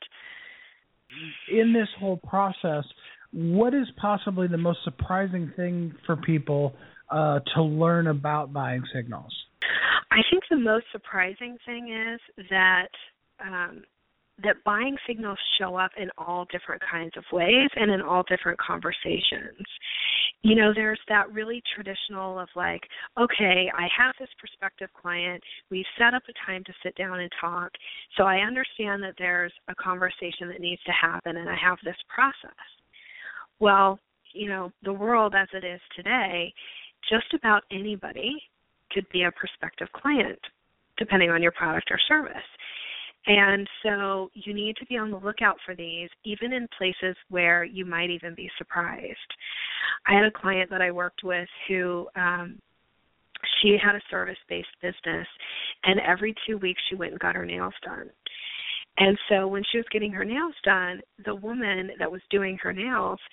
In this whole process, what is possibly the most surprising thing for people uh, to learn about buying signals? I think the most surprising thing is that um, that buying signals show up in all different kinds of ways and in all different conversations. You know, there's that really traditional of like, okay, I have this prospective client. We've set up a time to sit down and talk. So I understand that there's a conversation that needs to happen, and I have this process. Well, you know, the world as it is today, just about anybody could be a prospective client, depending on your product or service. And so you need to be on the lookout for these, even in places where you might even be surprised. I had a client that I worked with who um, she had a service-based business, and every two weeks she went and got her nails done. And so when she was getting her nails done, the woman that was doing her nails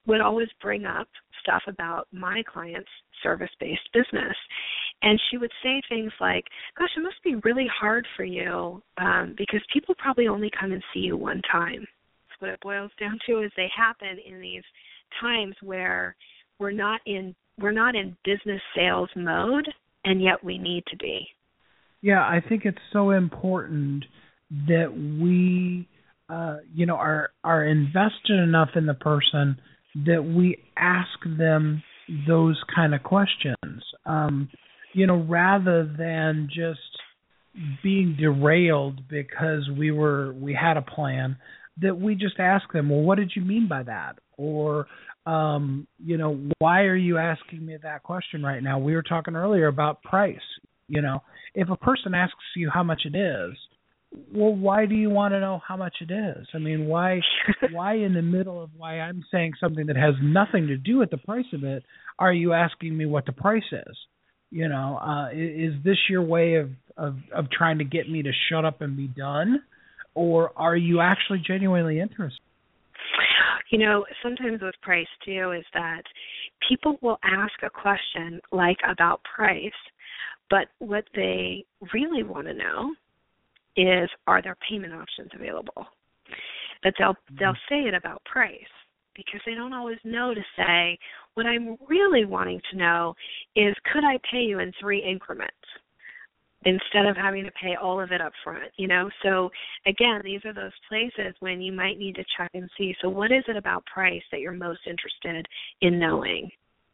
would always bring up stuff about my client's service-based business. And she would say things like, gosh, it must be really hard for you um, because people probably only come and see you one time. That's what it boils down to, is they happen in these times where we're not in we're not in business sales mode, and yet we need to be. Yeah, I think it's so important that we, uh, you know, are are invested enough in the person that we ask them those kind of questions, um, you know, rather than just being derailed because we were we had a plan. That we just ask them, well, what did you mean by that? Or, um, you know, why are you asking me that question right now? We were talking earlier about price. You know, if a person asks you how much it is, well, why do you want to know how much it is? I mean, why, why in the middle of why I'm saying something that has nothing to do with the price of it, are you asking me what the price is? You know, uh, is this your way of, of, of trying to get me to shut up and be done? Or are you actually genuinely interested? You know, sometimes with price, too, is that people will ask a question like about price, but what they really want to know is, are there payment options available? But they'll mm-hmm. they'll say it about price because they don't always know to say, what I'm really wanting to know is, could I pay you in three increments? Instead of having to pay all of it up front, you know? So, again, these are those places when you might need to check and see, so what is it about price that you're most interested in knowing?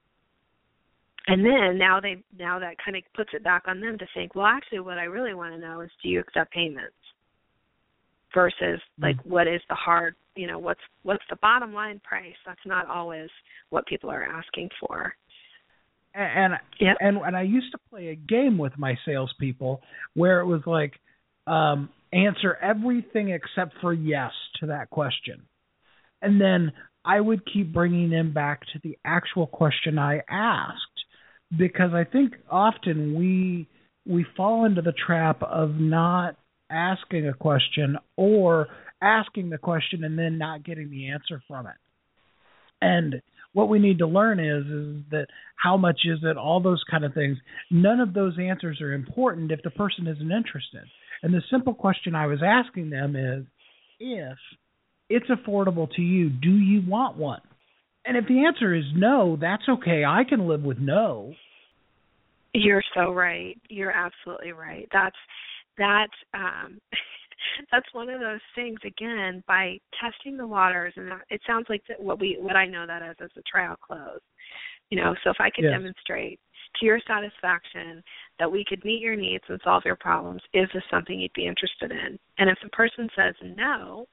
And then now they now that kind of puts it back on them to think, well, actually what I really want to know is, do you accept payments? Versus, like, mm-hmm. what is the hard, you know, what's what's the bottom line price? That's not always what people are asking for. And yep. and and I used to play a game with my salespeople where it was like, um, answer everything except for yes to that question, and then I would keep bringing them back to the actual question I asked, because I think often we we fall into the trap of not asking a question or asking the question and then not getting the answer from it. And what we need to learn is, is that how much is it, all those kind of things. None of those answers are important if the person isn't interested. And the simple question I was asking them is, if it's affordable to you, do you want one? And if the answer is no, that's okay. I can live with no. You're so right. You're absolutely right. That's that. Um, That's one of those things, again, by testing the waters, and it sounds like that what we what I know that as is a trial close. You know, so if I could yes. demonstrate to your satisfaction that we could meet your needs and solve your problems, is this something you'd be interested in? And if the person says no,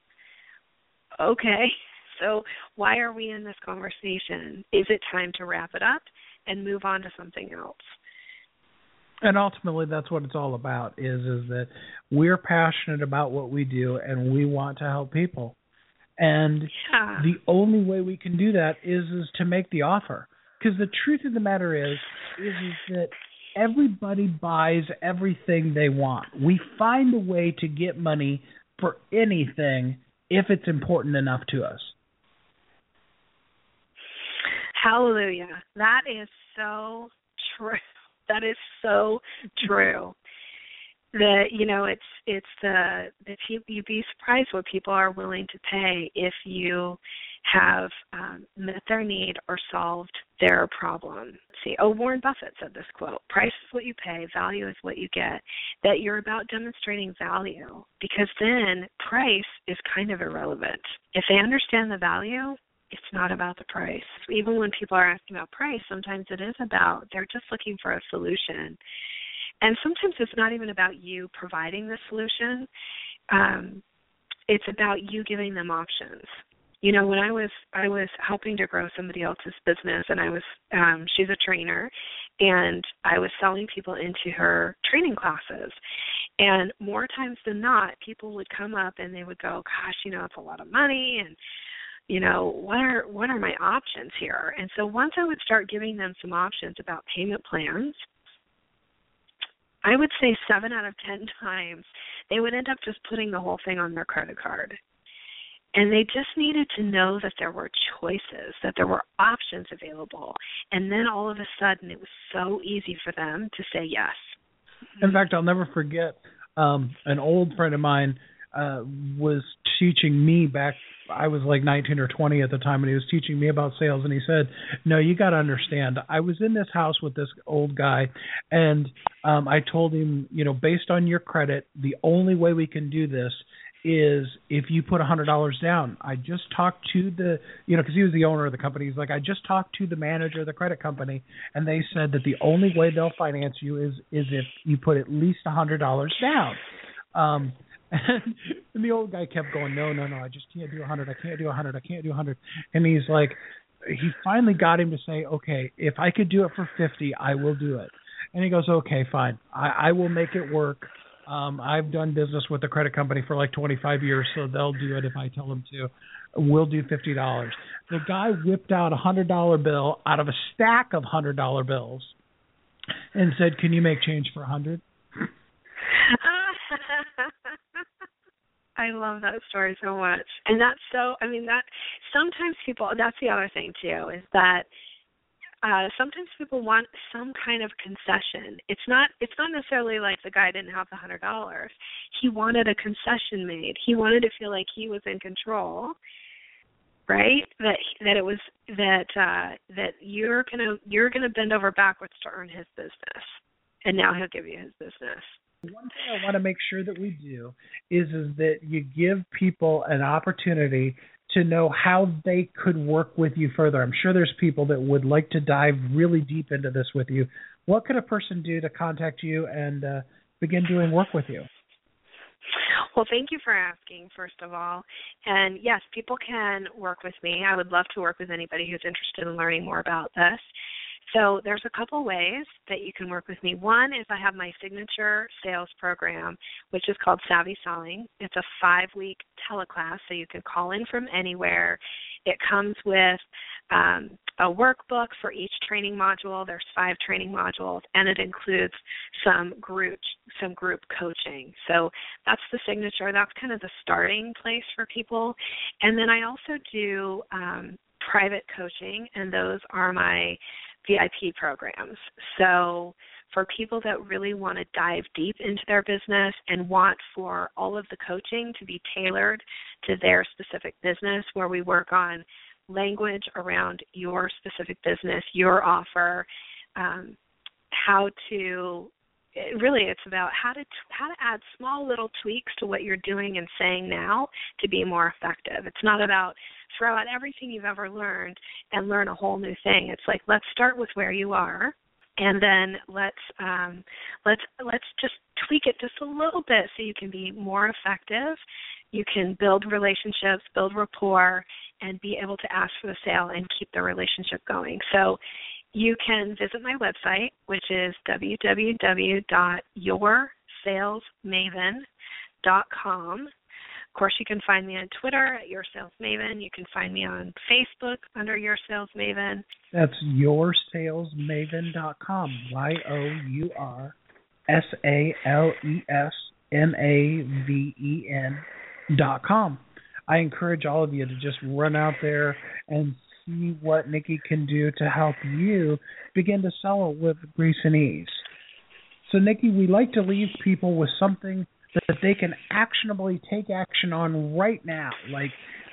okay, so why are we in this conversation? Is it time to wrap it up and move on to something else? And ultimately, that's what it's all about, is is that we're passionate about what we do and we want to help people. And yeah. the only way we can do that is, is to make the offer. Because the truth of the matter is, is, is that everybody buys everything they want. We find a way to get money for anything if it's important enough to us. Hallelujah. That is so true. That is so true. That, you know, it's it's the, the you'd be surprised what people are willing to pay if you have um, met their need or solved their problem. Let's see, oh, Warren Buffett said this quote: "Price is what you pay, value is what you get." That you're about demonstrating value, because then price is kind of irrelevant. If they understand the value, it's not about the price. Even when people are asking about price, sometimes it is about, they're just looking for a solution. And sometimes it's not even about you providing the solution. Um, it's about you giving them options. You know, when I was I was helping to grow somebody else's business, and I was um, she's a trainer, and I was selling people into her training classes. And more times than not, people would come up and they would go, "Gosh, you know, it's a lot of money, and you know, what are what are my options here?" And so once I would start giving them some options about payment plans, I would say seven out of ten times they would end up just putting the whole thing on their credit card. And they just needed to know that there were choices, that there were options available. And then all of a sudden it was so easy for them to say yes. In fact, I'll never forget um, an old friend of mine uh, was teaching me back, I was like nineteen or twenty at the time, and he was teaching me about sales. And he said, no, you got to understand, I was in this house with this old guy, and um, I told him, you know, based on your credit, the only way we can do this is if you put one hundred dollars down. I just talked to the, you know, because he was the owner of the company. He's like, I just talked to the manager of the credit company, and they said that the only way they'll finance you is is if you put at least one hundred dollars down. Um, and, and the old guy kept going, no, no, no, I just can't do one hundred. I can't do one hundred. I can't do one hundred. And he's like, he finally got him to say, okay, if I could do it for fifty, I will do it. And he goes, okay, fine. I, I will make it work. Um, I've done business with the credit company for like twenty-five years, so they'll do it if I tell them to. We'll do fifty dollars. The guy whipped out a one hundred dollar bill out of a stack of one hundred dollar bills and said, can you make change for one hundred? I love that story so much. And that's so, I mean, that sometimes people, that's the other thing too, is that Uh, sometimes people want some kind of concession. It's not it's not necessarily like the guy didn't have the one hundred dollars. He wanted a concession made. He wanted to feel like he was in control, right? That that it was that uh, that you're gonna you're gonna bend over backwards to earn his business, and now he'll give you his business. One thing I want to make sure that we do is is that you give people an opportunity to know how they could work with you further. I'm sure there's people that would like to dive really deep into this with you. What could a person do to contact you and uh, begin doing work with you? Well, thank you for asking, first of all. And yes, people can work with me. I would love to work with anybody who's interested in learning more about this. So there's a couple ways that you can work with me. One is I have my signature sales program, which is called Savvy Selling. It's a five-week teleclass, so you can call in from anywhere. It comes with um, a workbook for each training module. There's five training modules, and it includes some group some group coaching. So that's the signature. That's kind of the starting place for people. And then I also do um, private coaching, and those are my V I P programs. So for people that really want to dive deep into their business and want for all of the coaching to be tailored to their specific business, where we work on language around your specific business, your offer, um, how to it really it's about how to how to add small little tweaks to what you're doing and saying now to be more effective. It's not about throw out everything you've ever learned and learn a whole new thing. It's like, let's start with where you are, and then let's um, let's let's just tweak it just a little bit so you can be more effective. You can build relationships, build rapport, and be able to ask for the sale and keep the relationship going. So you can visit my website, which is w w w dot your sales maven dot com. Of course, you can find me on Twitter at Your Sales Maven. You can find me on Facebook under Your Sales Maven. That's your sales maven dot com. Y O U R S A L E S M A V E N dot com. I encourage all of you to just run out there and see what Nikki can do to help you begin to sell with grace and ease. So, Nikki, we like to leave people with something that they can actionably take action on right now. Like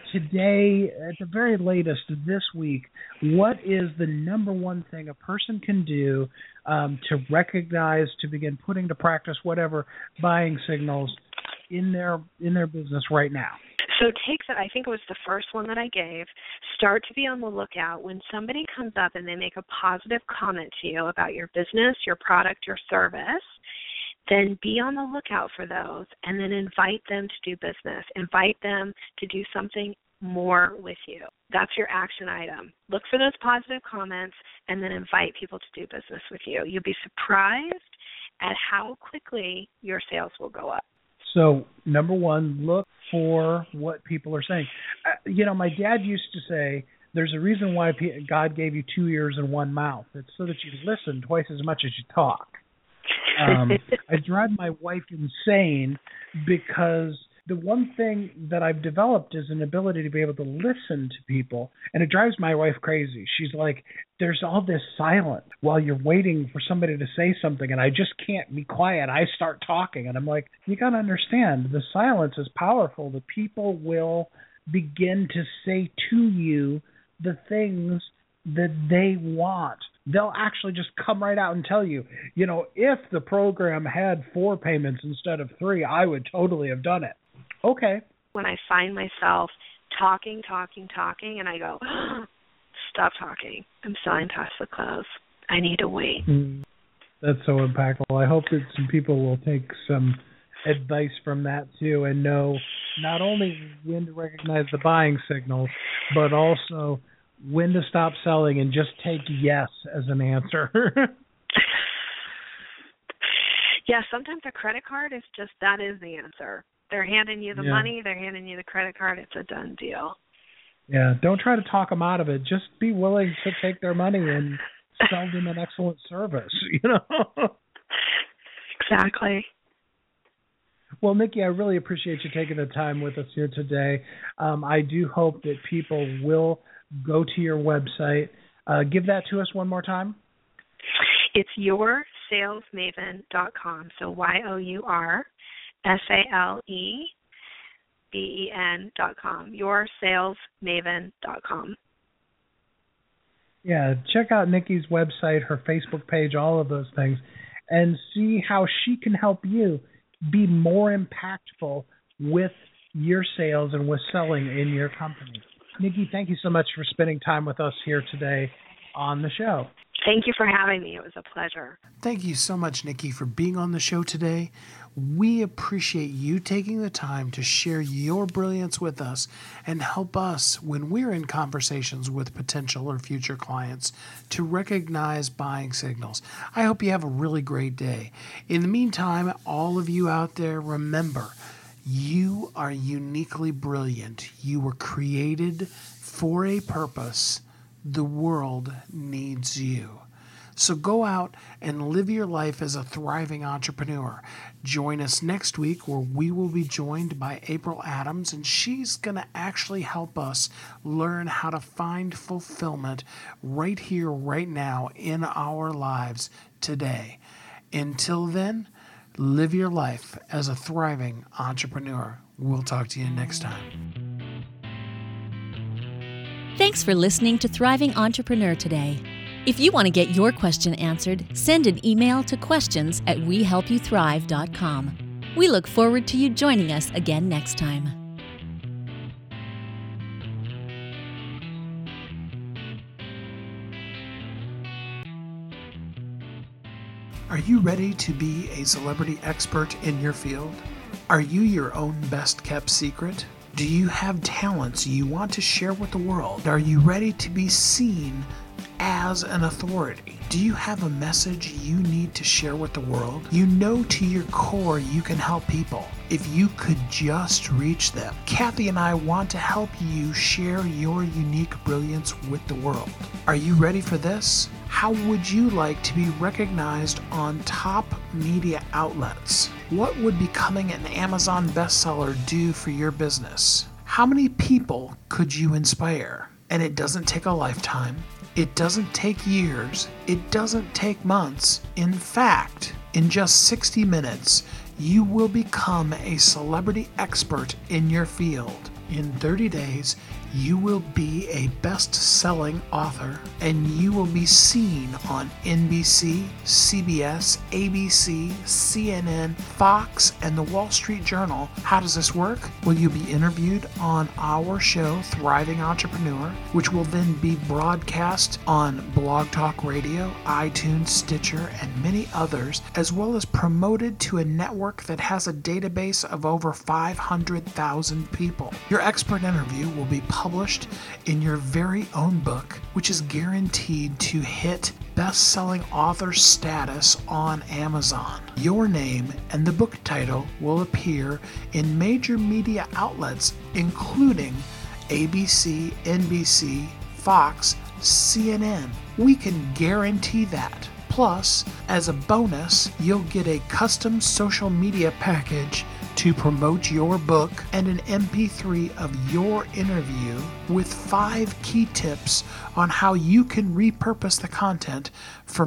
today, at the very latest this week, what is the number one thing a person can do um, to recognize, to begin putting to practice whatever buying signals in their in their business right now? So take that, I think it was the first one that I gave, start to be on the lookout when somebody comes up and they make a positive comment to you about your business, your product, your service. Then be on the lookout for those, and then invite them to do business. Invite them to do something more with you. That's your action item. Look for those positive comments, and then invite people to do business with you. You'll be surprised at how quickly your sales will go up. So, number one, look for what people are saying. Uh, you know, my dad used to say, there's a reason why God gave you two ears and one mouth. It's so that you listen twice as much as you talk. Um, I drive my wife insane because the one thing that I've developed is an ability to be able to listen to people. And it drives my wife crazy. She's like, there's all this silence while you're waiting for somebody to say something, and I just can't be quiet. I start talking, and I'm like, you got to understand, the silence is powerful. The people will begin to say to you the things that they want. They'll actually just come right out and tell you, you know, if the program had four payments instead of three, I would totally have done it. Okay. When I find myself talking, talking, talking, and I go, oh, stop talking. I'm selling Tesla clothes. I need to wait. Mm, that's so impactful. I hope that some people will take some advice from that too and know not only when to recognize the buying signals, but also when to stop selling and just take yes as an answer. Yeah, sometimes a credit card is just, that is the answer. They're handing you the yeah. money, they're handing you the credit card, it's a done deal. Yeah, don't try to talk them out of it. Just be willing to take their money and sell them an excellent service, you know? Exactly. Well, Nikki, I really appreciate you taking the time with us here today. Um, I do hope that people will go to your website. Uh, give that to us one more time. It's your sales maven dot com. So Y O U R S A L E B E N dot com. your sales maven dot com. Yeah, check out Nikki's website, her Facebook page, all of those things, and see how she can help you be more impactful with your sales and with selling in your company. Nikki, thank you so much for spending time with us here today on the show. Thank you for having me. It was a pleasure. Thank you so much, Nikki, for being on the show today. We appreciate you taking the time to share your brilliance with us and help us when we're in conversations with potential or future clients to recognize buying signals. I hope you have a really great day. In the meantime, all of you out there, remember, you are uniquely brilliant. You were created for a purpose. The world needs you. So go out and live your life as a thriving entrepreneur. Join us next week where we will be joined by April Adams, and she's going to actually help us learn how to find fulfillment right here, right now in our lives today. Until then, live your life as a thriving entrepreneur. We'll talk to you next time. Thanks for listening to Thriving Entrepreneur today. If you want to get your question answered, send an email to questions at we help you thrive dot com. We look forward to you joining us again next time. Are you ready to be a celebrity expert in your field? Are you your own best-kept secret? Do you have talents you want to share with the world? Are you ready to be seen as an authority? Do you have a message you need to share with the world? You know to your core you can help people if you could just reach them. Kathy and I want to help you share your unique brilliance with the world. Are you ready for this? How would you like to be recognized on top media outlets? What would becoming an Amazon bestseller do for your business? How many people could you inspire? And it doesn't take a lifetime. It doesn't take years. It doesn't take months. In fact, in just sixty minutes, you will become a celebrity expert in your field. In thirty days, you will be a best-selling author, and you will be seen on N B C, C B S, A B C, C N N, Fox, and the Wall Street Journal. How does this work? Well, you'll be interviewed on our show, Thriving Entrepreneur, which will then be broadcast on Blog Talk Radio, iTunes, Stitcher, and many others, as well as promoted to a network that has a database of over five hundred thousand people. Your expert interview will be published in your very own book, which is guaranteed to hit best-selling author status on Amazon. Your name and the book title will appear in major media outlets, including A B C, N B C, Fox, C N N. We can guarantee that. Plus, as a bonus, you'll get a custom social media package to promote your book and an M P three of your interview with five key tips on how you can repurpose the content for